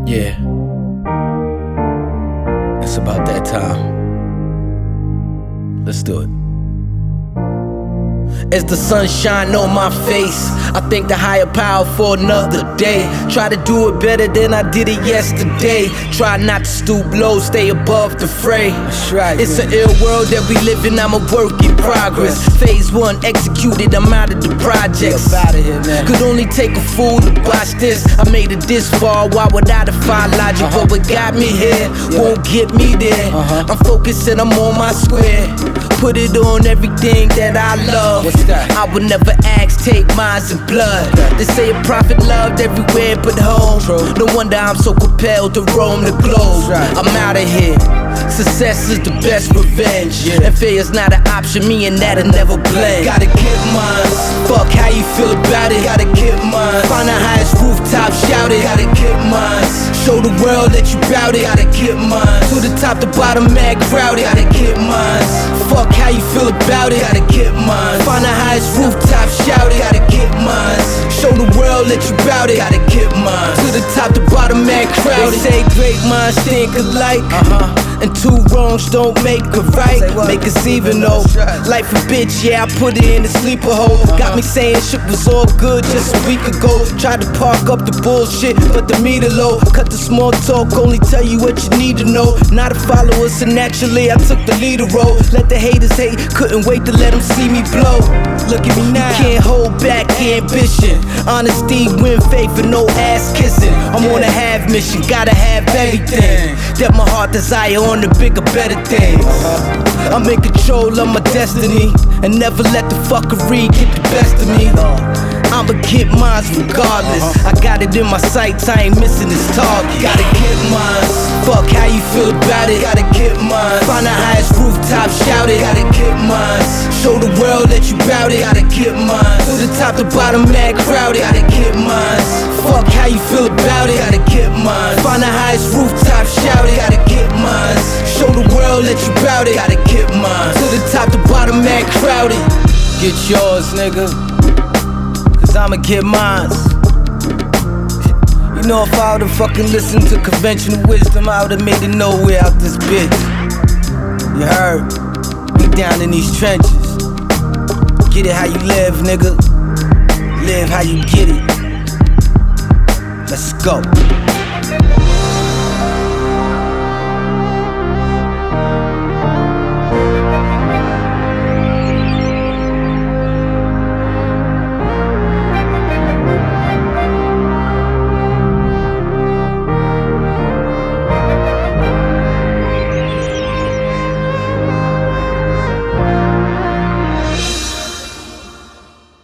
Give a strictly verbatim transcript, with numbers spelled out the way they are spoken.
Yeah, it's about that time. Let's do it. As the sun shine on my face, I thank the higher power for another day. Try to do it better than I did it yesterday. Try not to stoop low, stay above the fray. That's right, it's an ill world that we live in, I'm a work in progress. Phase one executed, I'm out of the projects. Get up outta here, man. Could only take a fool to watch this. I made it this far, why would I defy logic? Uh-huh. But what got me here Yeah. won't get me there. Uh-huh. I'm focused and I'm on my square. Put it on everything that I love. What's that? I would never ask, take minds and blood. They say a prophet loved everywhere but home. True. No wonder I'm so compelled to roam the globe. That's right. I'm out of here. Success is the best revenge, Yeah. and failure's not an option. Me and that'll never blend. Gotta get mine. Fuck how you feel about it. Gotta get mine. Find the highest rooftop, shout it. Gotta get mine. Show the world that you bout it. Gotta get mine. To the top, the bottom, mad crowded. Gotta get mine. Fuck how you feel about it. Gotta get mine. Find the highest rooftop, shout it. Gotta get mine. Show the world that you bout it. Gotta get mine. To the top, the bottom, mad crowded. They say great minds think alike. Uh-huh. And two wrongs don't make a right. Make us even though life a bitch, yeah, I put it in the sleeper hole. Got me saying shit was all good just a week ago. Tried to park up the bullshit, but the meter low. Cut the small talk, only tell you what you need to know. Not a follower, so naturally I took the leader role. Let the haters hate, couldn't wait to let them see me blow. Look at me now, you can't hold back ambition. Honesty, win, faith, and no ass kissing. I'm on a half mission, gotta have everything that my heart desire on the bigger, better things. I'm in control of my destiny and never let the fuckery get the best of me. I'ma get mine regardless. I got it in my sights, I ain't missing this target. Gotta get mine. Fuck how you feel about it. Gotta get mine. Find the highest rooftop, shout it. Gotta get mine. Show the world that you bout it. Gotta get mine. To the top, the bottom, mad crowded. Gotta get mine. Fuck how you feel about it. Gotta get mine. Find the highest rooftop, shout it. Gotta get mine. Show the world that you bout it. Gotta get mine. To the top, the bottom, mad crowded. Get yours, nigga. Cause I'ma get mine. You know, if I would've fucking listened to conventional wisdom, I would've made it nowhere out this bitch. You heard? We down in these trenches. Get it how you live, nigga. Live how you get it. Let's go.